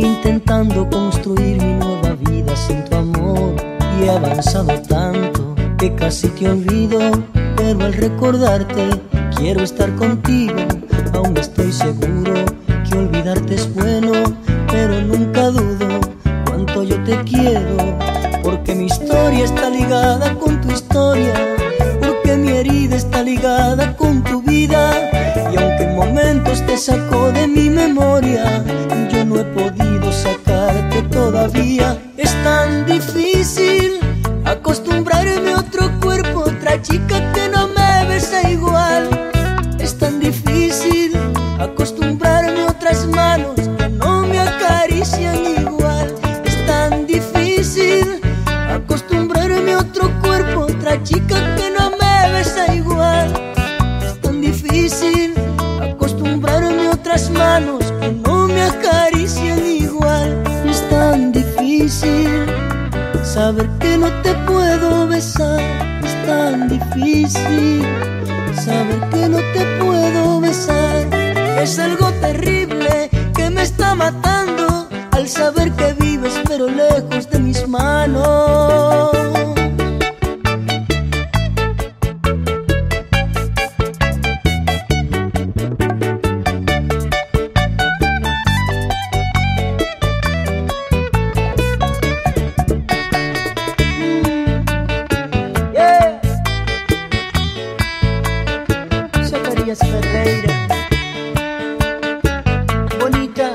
intentando construir mi nueva vida sin tu amor, y he avanzado tanto que casi te olvido, pero al recordarte quiero estar contigo. Aún estoy seguro que olvidarte es bueno, pero nunca dudo cuánto yo te quiero, porque mi historia está ligada con tu historia, porque mi herida está ligada con tu vida, y aunque en momentos te sacó de mi memoria, yo no he podido sacarte todavía. Es tan difícil acostumbrarme a otro cuerpo, otra chica que no me besa igual. Es tan difícil acostumbrarme a otras manos que no me acarician igual. Es tan difícil acostumbrarme a otro cuerpo, otra chica que no me besa igual. Es tan difícil acostumbrarme a otras manos que no me acarician igual. Es tan difícil saber que no te puedo besar. Es tan difícil saber que no te puedo besar. Es algo terrible que me está matando al saber que vives pero lejos de mis manos. Ferreira, bonita.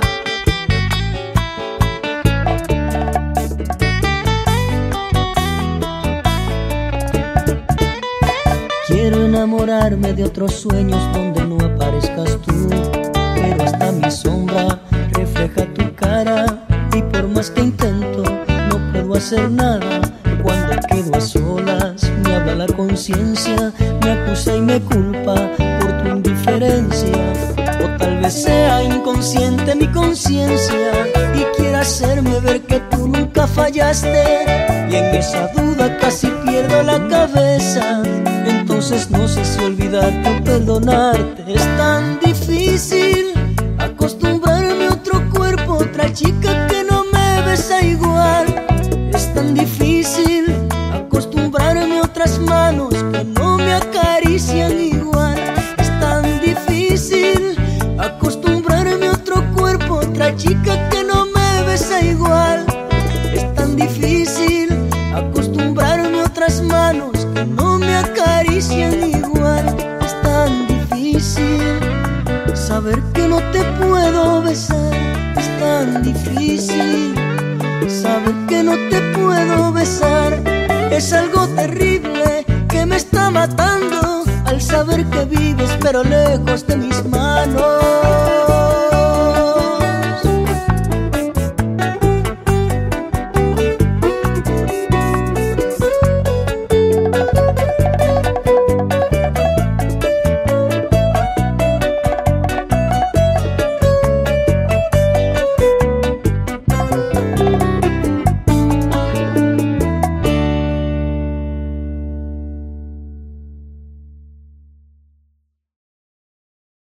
Quiero enamorarme de otros sueños donde no aparezcas tú, pero hasta mi sombra refleja tu cara, y por más que intento no puedo hacer nada. Cuando quedo a solas me habla la conciencia, me acusa y me culpa por tu indiferencia. O tal vez sea inconsciente mi conciencia y quiera hacerme ver que tú nunca fallaste, y en esa duda casi pierdo la cabeza. Entonces no sé si olvidarte o perdonarte. Es tan difícil acostumbrarme a otro cuerpo, otra chica que no me besa igual. Es tan difícil acostumbrarme a otras manos que no me acarician igual. Es tan difícil acostumbrarme a otro cuerpo, otra chica que no me besa igual. Es tan difícil acostumbrarme a otras manos que no me acarician igual. Es tan difícil saber que no te puedo besar. Es tan difícil saber que no te puedo besar. Es algo terrible que me está matando al saber que vives pero lejos de mis manos.